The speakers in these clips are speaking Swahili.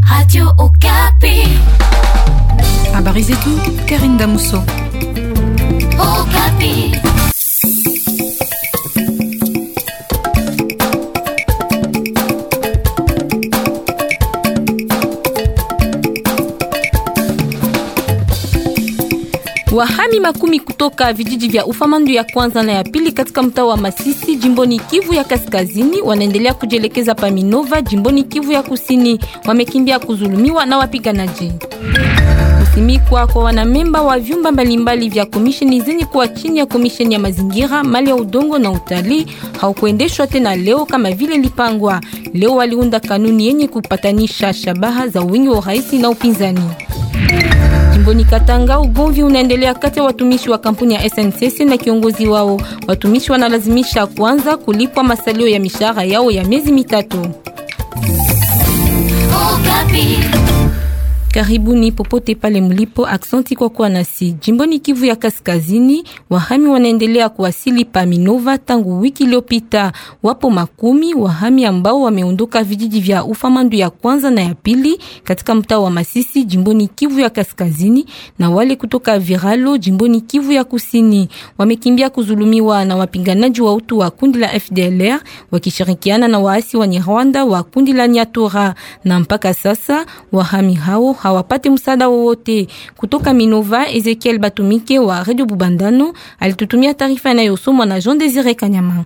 Radio Okapi. Habari zetu, Karine Damuso. Okapi. Wahami makumi kutoka vijiji vya Ufamandu ya kwanza na ya pili katika mtaa wa Masisi jimboni Kivu ya kaskazini wanaendelea kujelekeza pa Minova jimboni Kivu ya kusini. Wamekimbia kuzulumiwa na wapiganaji. Kusimikwa kwa wanamemba wa vyumba mbalimbali vya komisheni zenye kuwa chini ya komisheni ya mazingira, mali ya udongo na utalii haukuendeshwa tena leo kama vile lipangwa. Leo waliunda kanuni yenye kupatanisha shabaha za wingi wa urais na upinzani. Jimboni Katanga, ugomvi unaendelea kati ya watumishi wa kampuni ya SNCC na kiongozi wao. Watumishi wanalazimisha kwanza kulipwa masalio ya mishahara yao ya miezi mitatu. Karibuni popote pale mlipo, aksanti kwa kuwa nasi. Jimboni Kivu ya kaskazini, wahami wanaendelea kuwasili pa Minova tangu wiki iliyopita. Wapo makumi wahami ambao wameondoka vijiji vya Ufamandu ya kwanza na ya pili katika mtaa wa Masisi jimboni Kivu ya kaskazini, na wale kutoka Viralo jimboni Kivu ya kusini. Wamekimbia kuzulumiwa na wapiganaji wa utu wa kundi la FDLR wakishirikiana na waasi wa Nyarwanda wa kundi la Nyatura, na mpaka sasa wahami hao hawapate msaada wowote kutoka Minova. Ezekiel Batumike wa Radio Bubandano alitutumia taarifa inayosomwa na Jean Désiré Kanyama.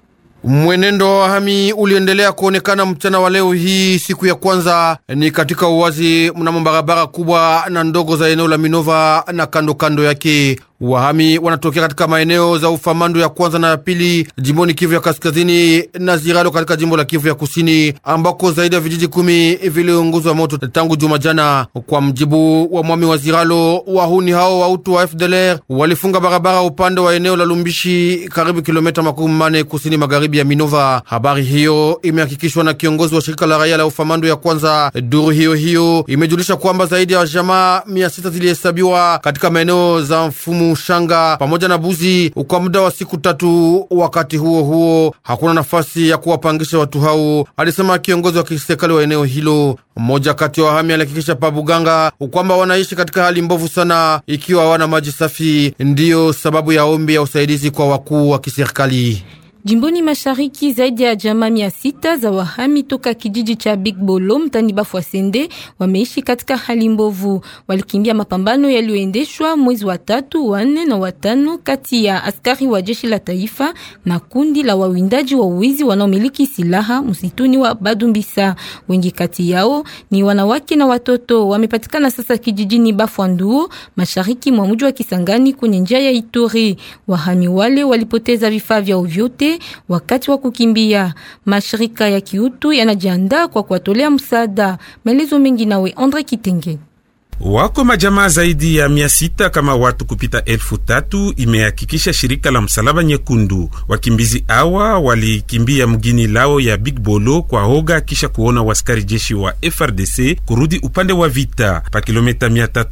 Mwenendo wa wahami uliendelea kuonekana mchana wa leo hii siku ya kwanza ni katika uwazi mnamo barabara kubwa na ndogo za eneo la Minova na kando kando yake. Wahami wanatokea katika maeneo za Ufamandu ya kwanza na ya pili jimboni Kivu ya kaskazini na Ziralo katika jimbo la Kivu ya kusini, ambako zaidi ya vijiji 10 viliunguzwa moto tangu juma jana. Kwa mjibu wa mwami wa Ziralo, wahuni hao wa utu wa FDLR walifunga barabara upande wa eneo la Lumbishi karibu kilomita 40 kusini magharibi ya Minova. Habari hiyo imehakikishwa na kiongozi wa shirika la raia la Ufamandu ya kwanza. Duru hiyo imejulisha kwamba zaidi ya jamaa 600 zilihesabiwa katika maeneo za mfumu Shanga pamoja na Buzi kwa muda wa siku 3. Wakati huo hakuna nafasi ya kuwapangisha watu hao, alisema kiongozi wa kiserikali wa eneo hilo. Mmoja kati ya wahami alihakikisha pa Buganga kwamba wanaishi katika hali mbovu sana, ikiwa hawana maji safi. Ndiyo sababu ya ombi ya usaidizi kwa wakuu wa kiserikali. Jimboni mashariki, zaidi ya jamaa 600 za wahami toka kijiji cha Big Bolo mtani Bafwasende wameishi katika hali mbovu. Walikimbia mapambano yaliyoendeshwa mwezi wa 3, 4 na 5 kati ya askari wa jeshi la taifa na kundi la wawindaji wa uwizi wanaomiliki silaha msituni wa Badumbisa. Wengi kati yao ni wanawake na watoto. Wamepatikana sasa kijijini Bafwanduo, mashariki mwa mji wa Kisangani kwenye njia ya Ituri. Wahami wale walipoteza vifaa vya vyote wakati wa kukimbia. Mashirika ya kiutu yanajiandaa kwa kuwatolea msaada. Maelezo mengi nawe Andre Kitenge. Wako majamaa zaidi ya 600 kama watu kupita 1000 imehakikisha shirika la msalaba nyekundu. Wakimbizi hawa walikimbia mgini lao ya Big Bolo kwa hoga kisha kuona waskari jeshi wa FRDC kurudi upande wa vita. Pa kilomita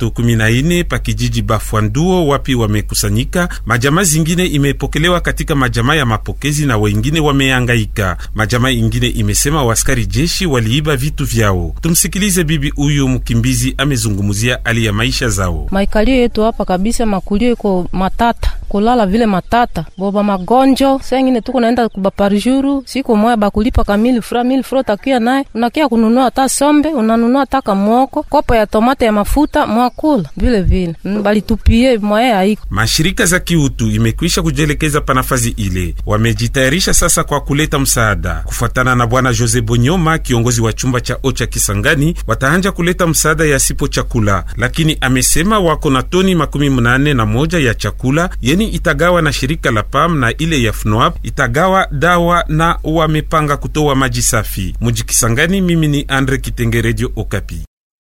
314 pa kijiji Bafwanduo wapi wamekusanyika. Majamaa zingine imepokelewa katika majamaa ya mapokezi na wengine wamehangaika. Majamaa ingine imesema waskari jeshi waliiba vitu vyao. Tumsikilize bibi huyu mkimbizi amezungumza hali ya maisha zao. Maikalio yetu hapa kabisa, makulio iko matata, kulala vile matata, boba magonjo. Sengine tuko naenda kubaparjuru, siku moja bakulipa kamili 1000 francs takia naye, unakia kununua hata sombe, unanunua hata kamoko, kopo ya tomate ya mafuta, mwakula vile. Bali tupie moya haiko. Mashirika za kiutu imekwisha kujelekeza panafazi ile. Wamejitayarisha sasa kwa kuleta msaada. Kufuatana na bwana Jose Bonyoma, kiongozi wa chumba cha Ocha Kisangani, wataanja kuleta msaada ya sipo chakula. Lakini amesema wako na toni 81 ya chakula yeni itagawa na shirika la PAM na ile ya FNOAP itagawa dawa na wamepanga kutoa maji safi. Muji Kisangani, mimi ni Andre Kitenge, Radio Okapi.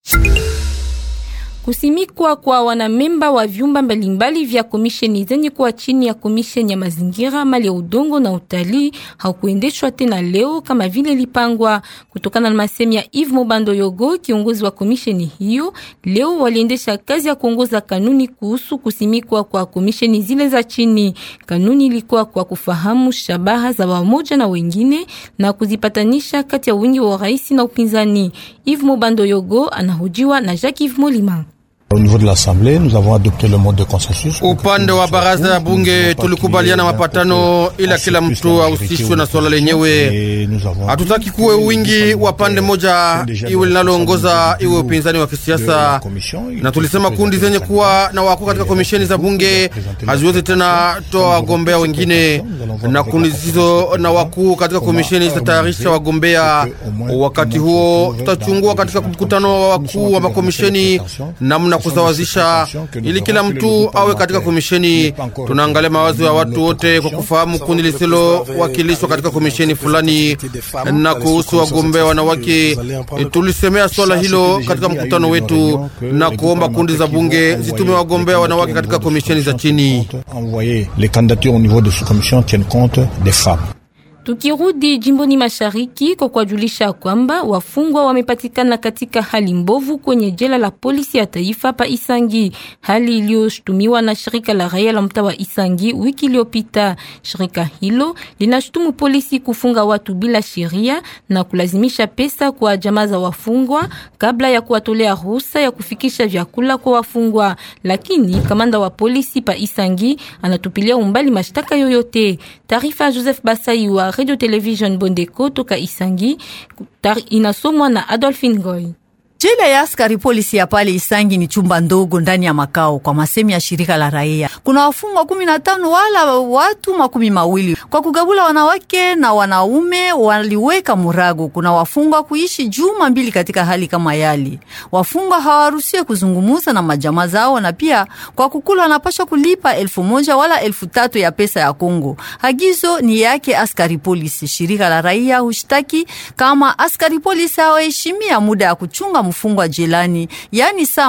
Kusimikwa kwa wanamemba wa vyumba mbalimbali vya komisheni zenye kuwa chini ya komisheni ya mazingira, mali ya udongo na utalii haukuendeshwa tena leo kama vile lipangwa. Kutokana na masemi ya Yves Mobando Yogo, kiongozi wa komisheni hiyo, leo waliendesha kazi ya kuongoza kanuni kuhusu kusimikwa kwa komisheni zile za chini. Kanuni ilikuwa kwa kufahamu shabaha za wamoja na wengine na kuzipatanisha kati ya wingi wa rais na upinzani. Yves Mobando Yogo anahojiwa na Jacques Yves Molima. Au niveau de l'Assemblée, nous avons adopté le mode de consensus. Upande wa baraza ya bunge tulikubaliana mapatano ila kila mtu ahusishwe na swala lenyewe. Hatutaki kuwe wingi wa pande moja iwe linaloongoza iwe upinzani wa kisiasa. Na tulisema kundi zenye kuwa na wakuu katika komisheni za bunge haziwezi tena toa wagombea wengine, na kundi hizo na wakuu katika komisheni zitatayarisha wagombea. Wakati huo tutachungua katika mkutano wa wakuu wa makomisheni namna kusawazisha ili kila mtu awe katika komisheni. Tunaangalia mawazo ya watu wote kwa kufahamu kundi lisilo wakilishwa katika komisheni fulani. Na kuhusu wagombea wanawake, tulisemea swala hilo katika mkutano wetu na kuomba kundi za bunge zitume wagombea wanawake katika komisheni za chini. Les candidatures au niveau de sous commission tiennent compte des femmes. Tukirudi jimboni mashariki kwa kujulisha kwamba wafungwa wamepatikana katika hali mbovu kwenye jela la polisi ya taifa pa Isangi, hali iliyoshtumiwa na shirika la raia la mtaa wa Isangi wiki iliyopita. Shirika hilo linashutumu polisi kufunga watu bila sheria na kulazimisha pesa kwa jamaa za wafungwa kabla ya kuwatolea ruhusa ya kufikisha vyakula kwa wafungwa. Lakini kamanda wa polisi pa Isangi anatupilia umbali mashtaka yoyote. Taarifa Joseph Basai wa Radio Television Bondeko toka Isangi inasomwa na Adolphine Goy. Jela ya askari polisi ya pale Isangi ni chumba ndogo ndani ya makao. Kwa masemi ya shirika la raia, kuna wafungwa 15 wala watu 20. Kwa kugabula wanawake na wanaume waliweka murago. Kuna wafungwa kuishi juma 2 katika hali kama yali. Wafungwa hawaruhusiwi kuzungumuza na majamaa zao, na pia kwa kukula wanapaswa kulipa 1,000 wala 3,000 ya pesa ya Kongo. Hagizo ni yake askari polisi. Shirika la raia hushtaki kama askari polisi hawaheshimia muda ya kuchunga mfungwa jelani, yani saa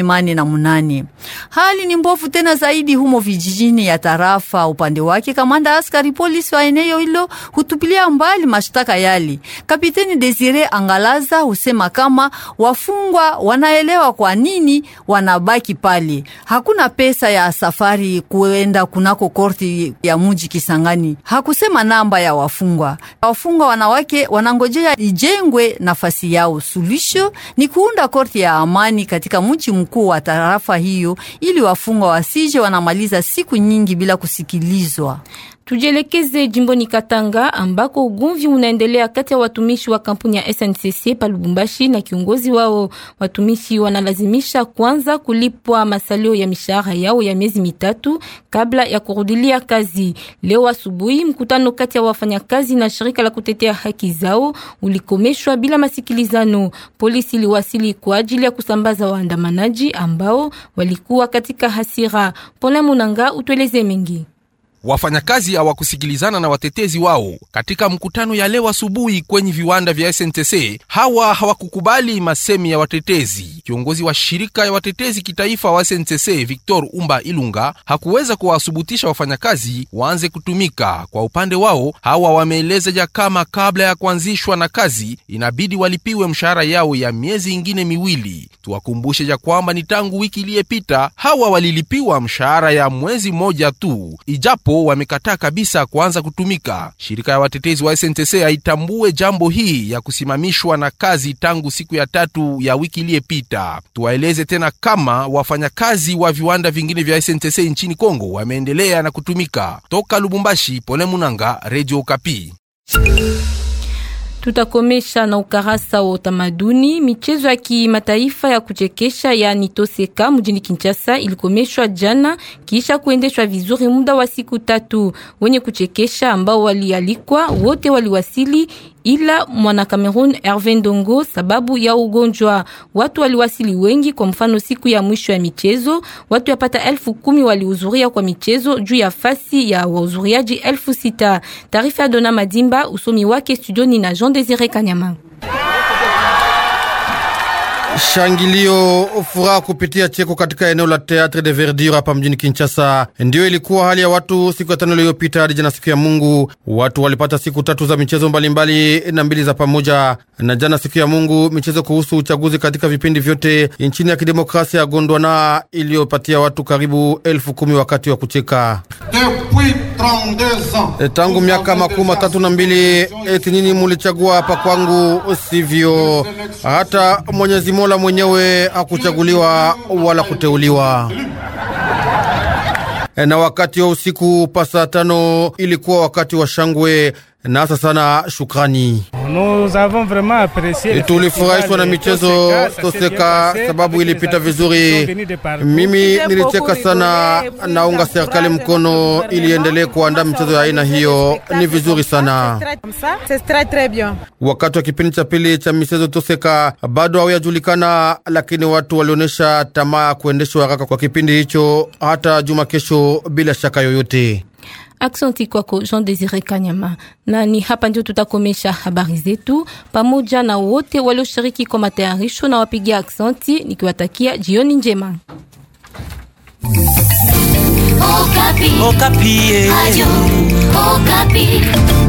48. Hali ni mbovu tena zaidi humo vijijini ya tarafa. Upande wake kamanda askari polisi wa eneo hilo hutupilia mbali mashtaka yali. Kapiteni Desire Angalaza husema kama wafungwa wanaelewa kwa nini wanabaki pale. Hakuna pesa ya safari kuenda kunako korti ya mji Kisangani. Hakusema namba ya wafungwa. Wafungwa wanawake wanangojea ijengwe nafasi yao. Suluhisho ni kuunda korti ya amani katika mji mkuu wa tarafa hiyo ili wafungwa wasije wanamaliza siku nyingi bila kusikilizwa. Tujelekeze jimboni Katanga ambako ugomvi unaendelea kati ya watumishi wa kampuni ya SNCC pa Lubumbashi na kiongozi wao. Watumishi wanalazimisha kwanza kulipwa masalio ya mishahara yao ya miezi 3 kabla ya kurudilia kazi. Leo asubuhi mkutano kati ya wafanyakazi na shirika la kutetea haki zao ulikomeshwa bila masikilizano. Polisi iliwasili kwa ajili ya kusambaza waandamanaji ambao walikuwa katika hasira. Pole Munanga utueleze mengi. Wafanyakazi hawakusikilizana na watetezi wao katika mkutano ya leo asubuhi kwenye viwanda vya SNTC. Hawa hawakukubali masemi ya watetezi. Kiongozi wa shirika ya watetezi kitaifa wa SNTC Victor Umba Ilunga hakuweza kuwasubutisha wafanyakazi waanze kutumika. Kwa upande wao, hawa wameeleza ya kama kabla ya kuanzishwa na kazi inabidi walipiwe mshahara yao ya miezi ingine 2. Tuwakumbushe ya kwamba ni tangu wiki iliyopita hawa walilipiwa mshahara ya mwezi 1 tu, ijapo wamekataa kabisa kuanza kutumika. Shirika ya watetezi wa SNTC haitambue jambo hii ya kusimamishwa na kazi tangu siku ya 3 ya wiki iliyopita. Tuwaeleze tena kama wafanyakazi wa viwanda vingine vya SNTC nchini Kongo wameendelea na kutumika. Toka Lubumbashi, Pole Munanga, Radio Okapi. Tutakomesha na ukarasa wa utamaduni. Michezo ya kimataifa ya kuchekesha ya Nitoseka mjini Kinshasa ilikomeshwa jana kisha kuendeshwa vizuri muda wa siku 3. Wenye kuchekesha ambao walialikwa wote waliwasili, ila mwana Cameroon Hervé Ndongo sababu ya ugonjwa. Watu waliwasili wengi. Kwa mfano siku ya mwisho ya michezo watu yapata 10,000 walihudhuria kwa michezo juu ya fasi ya wahudhuriaji 6,000. Taarifa ya Dona Madimba, usomi wake studioni na Jean Désiré Kanyama. Shangilio, furaha kupitia cheko katika eneo la Théâtre de Verdure hapa mjini Kinshasa. Ndio ilikuwa hali ya watu siku ya 5 iliyopita hadi jana siku ya Mungu. Watu walipata siku 3 za michezo mbalimbali na 2 za pamoja. Na jana siku ya Mungu michezo kuhusu uchaguzi katika vipindi vyote nchini ya kidemokrasia ya Gondwana iliyopatia watu karibu 10,000 wakati wa kucheka. Tangu miaka 32 eti nini mulichagua hapa kwangu? Sivyo, hata Mwenyezi Mola mwenyewe hakuchaguliwa wala kuteuliwa. Na wakati wa usiku pasa 5 ilikuwa wakati wa shangwe na hasa sana shukrani. Tulifurahishwa na michezo Toseka sababu ilipita vizuri. Mimi nilicheka sana, naunga serikali mkono ili endelee kuandaa michezo ya aina hiyo, ni vizuri sana. Wakati wa kipindi cha pili cha michezo Toseka bado hawajulikana, lakini watu walionyesha tamaa kuendeshwa haraka kwa kipindi hicho hata juma kesho bila shaka yoyote. Aksanti kwako Jean Désiré Kanyama. Na ni hapa ndio tutakomesha habari zetu pamoja na wote walioshiriki kwa matayarisho, na wapigia aksanti nikiwatakia jioni njema. Okapi. Okapi.